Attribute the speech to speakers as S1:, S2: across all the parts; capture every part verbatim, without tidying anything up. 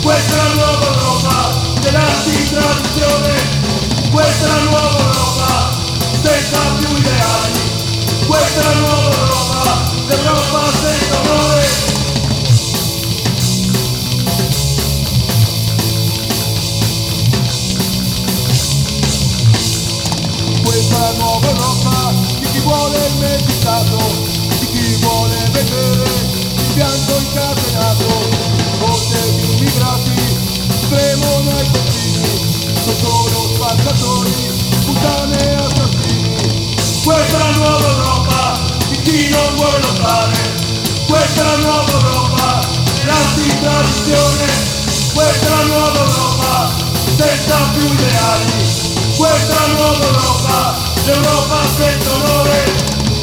S1: Questa è la nuova Europa dell'antitradizione, questa è la nuova Europa senza più ideali, questa è la nuova Europa, l'Europa senza onore.
S2: Questa è la nuova Europa di chi vuole il meritato, di chi vuole vedere il bianco incatenato. Forse gli immigrati fremono ai confini, non sono spacciatori, puttane e assassini.
S1: Questa è la nuova Europa di chi non vuole lottare, questa è la nuova Europa dell'antitradizione, questa è la nuova Europa senza più ideali, questa è la nuova Europa, l'Europa senza onore.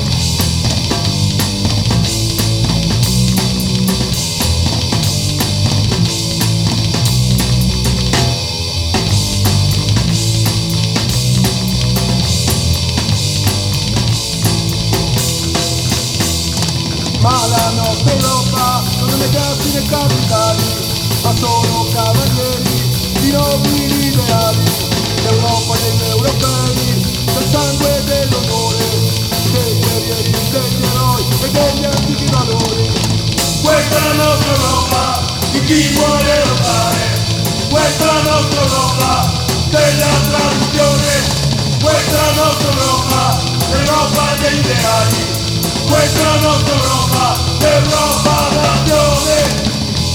S2: Ma la nostra Europa non è negarsi nei capitali, ma sono cavalieri di nobili ideali. L'Europa degli europei, del sangue e dell'onore, dei guerrieri, degli eroi e degli antichi valori.
S1: Questa è la nostra Europa di chi vuole lottare, questa è la nostra Europa della tradizione, questa è la nostra Europa, l'Europa degli ideali, questa è la nostra Europa, l'Europa nazione.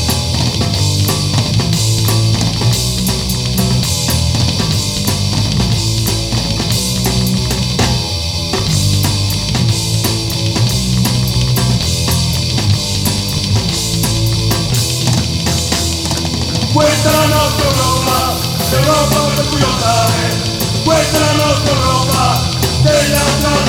S1: Questa è la nostra Europa, l'Europa per cui lottare, questa è la nostra Europa della tradizione.